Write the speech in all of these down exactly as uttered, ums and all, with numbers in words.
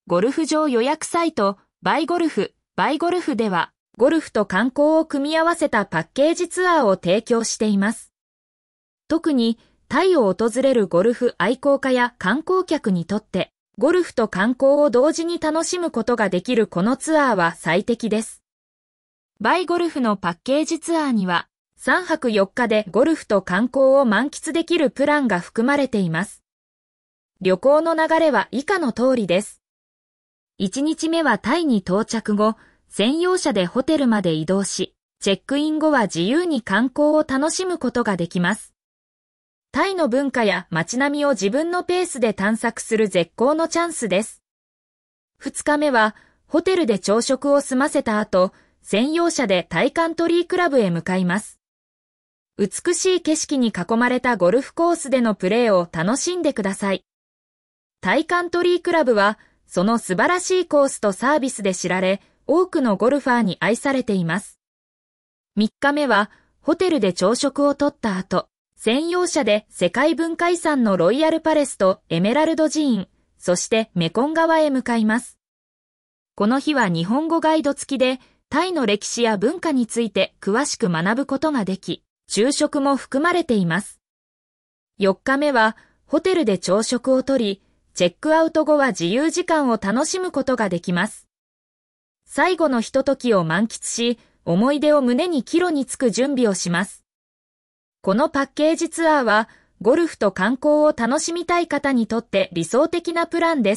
ゴルフ場予約サイト、バイゴルフ、バイゴルフでは、ゴルフと観光を組み合わせたパッケージツアーを提供しています。特に、タイを訪れるゴルフ愛好家や観光客にとって、ゴルフと観光を同時に楽しむことができるこのツアーは最適です。バイゴルフのパッケージツアーには、さんはくよっかでゴルフと観光を満喫できるプランが含まれています。旅行の流れは以下の通りです。いちにちめはタイに到着後、専用車でホテルまで移動し、チェックイン後は自由に観光を楽しむことができます。タイの文化や街並みを自分のペースで探索する絶好のチャンスです。ふつかめは、ホテルで朝食を済ませた後、専用車でタイカントリークラブへ向かいます。美しい景色に囲まれたゴルフコースでのプレーを楽しんでください。タイカントリークラブは、その素晴らしいコースとサービスで知られ、多くのゴルファーに愛されています。みっかめは、ホテルで朝食をとった後、専用車で世界文化遺産のロイヤルパレスとエメラルド寺院、そしてメコン川へ向かいます。この日は日本語ガイド付きで、タイの歴史や文化について詳しく学ぶことができ、昼食も含まれています。よっかめは、ホテルで朝食をとり、チェックアウト後は自由時間を楽しむことができます。最後のひとときを満喫し、思い出を胸に帰路につく準備をします。このパッケージツアーは、ゴルフと観光を楽しみたい方にとって理想的なプランです。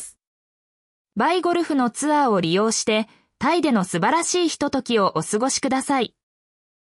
バイゴルフのツアーを利用して、タイでの素晴らしいひとときをお過ごしください。